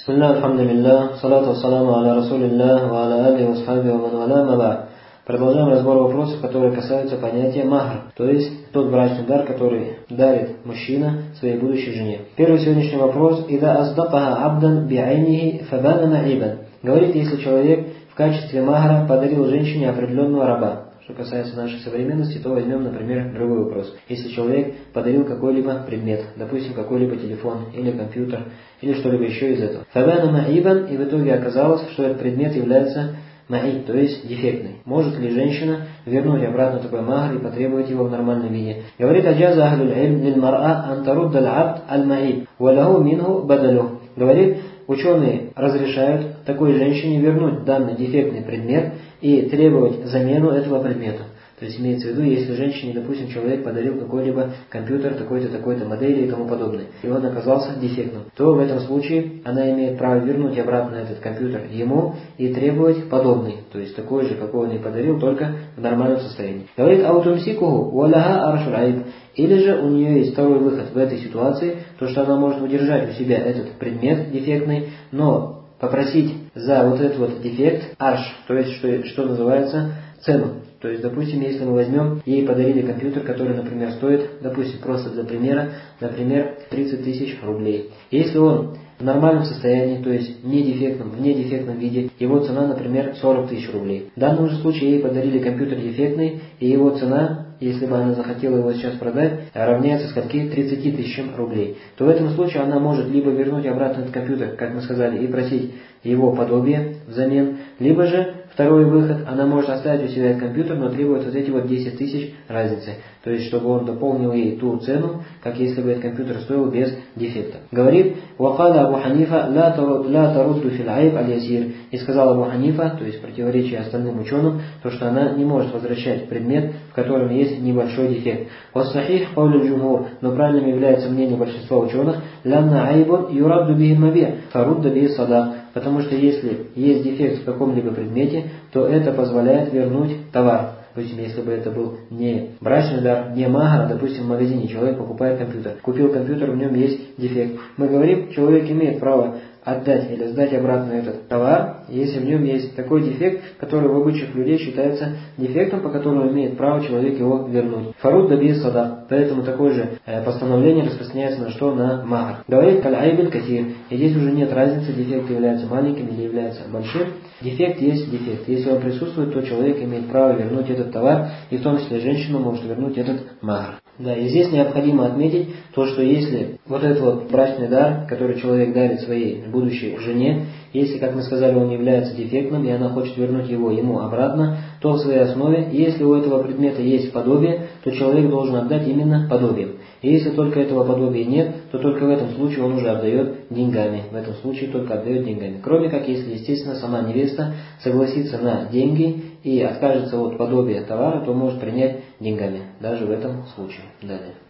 Бисмилля, алхамдулилля, салату вассаламу аля расулилля, ва аля али васхаби ва ман валя, ма ба'д. Продолжаем разбор вопросов, которые касаются понятия махр, то есть тот брачный дар, который дарит мужчина своей будущей жене. Первый сегодняшний вопрос. Ида аздакаха абдан би'айнихи фабана ма'ибан. Говорит, если человек в качестве махра подарил женщине определенного раба. Что касается нашей современности, то возьмем, например, другой вопрос. Если человек подарил какой-либо предмет, допустим, какой-либо телефон или компьютер, или что-либо еще из этого. Фабана ма'ибан, и в итоге оказалось, что этот предмет является ма'иб, то есть дефектный. Может ли женщина вернуть обратно такой махр и потребовать его в нормальном виде? Говорит, аджаза ахлюль илм лиль мар'a ан тарудда аль-абд аль-ма'иб, ва лаху минху бадалюх. Говорит, ученые разрешают такой женщине вернуть данный дефектный предмет и требовать замену этого предмета. То есть имеется в виду, если женщине, допустим, человек подарил какой-либо компьютер такой-то, такой-то модели и тому подобное, и он оказался дефектным, то в этом случае она имеет право вернуть обратно этот компьютер ему и требовать подобный, то есть такой же, какой он и подарил, только в нормальном состоянии. Говорит, аутумсикуху валяха аршуль айб. Или же у нее есть второй выход в этой ситуации, то что она может удержать у себя этот предмет дефектный, но попросить за вот этот вот дефект арш, то есть что называется цену. То есть, допустим, если мы возьмем, ей подарили компьютер, который, например, стоит, допустим, просто для примера, например, 30 тысяч рублей. Если он в нормальном состоянии, то есть в недефектном виде, его цена, например, 40 тысяч рублей. В данном же случае ей подарили компьютер дефектный, и его цена, если бы она захотела его сейчас продать, равняется скольки? 30 тысячам рублей. То в этом случае она может либо вернуть обратно этот компьютер, как мы сказали, и просить его подобие взамен, либо же второй выход, она может оставить у себя этот компьютер, но требует вот эти вот 10 тысяч разницы. То есть, чтобы он дополнил ей ту цену, как если бы этот компьютер стоил без дефекта. Говорит, «Вакала Абу Ханифа ла тарудду фил айб аль-ясир». И сказал Абу Ханифа, то есть противоречие остальным ученым, то что она не может возвращать предмет, в котором есть небольшой дефект. «Вассахих каулю джумхур». Но правильным является мнение большинства ученых, «Ланна айбун юрадду бихи маби, фарудда бихи садак». Потому что если есть дефект в каком-либо предмете, то это позволяет вернуть товар. Допустим, если бы это был не брачный дар, не махр, а, допустим, в магазине человек покупает компьютер. Купил компьютер, в нем есть дефект. Мы говорим, человек имеет право отдать или сдать обратно этот товар, если в нем есть такой дефект, который в обычаях людей считается дефектом, по которому имеет право человек его вернуть. Фаруд дабис садак. Поэтому такое же постановление распространяется на что? На махр. Говорит каль-айбель катир. И здесь уже нет разницы, дефект является маленьким или является большим. Дефект есть дефект. Если он присутствует, то человек имеет право вернуть этот товар, и в том числе женщина может вернуть этот махр. Да, и здесь необходимо отметить то, что если вот этот вот брачный дар, который человек дарит своей будущей жене, если, как мы сказали, он является дефектным, и она хочет вернуть его ему обратно, то в своей основе, если у этого предмета есть подобие, то человек должен отдать именно подобием. И если только этого подобия нет, то только в этом случае он уже отдает деньгами. В этом случае только отдает деньгами. Кроме как, если, естественно, сама невеста согласится на деньги и откажется от подобия товара, то может принять деньгами. Даже в этом случае. Далее.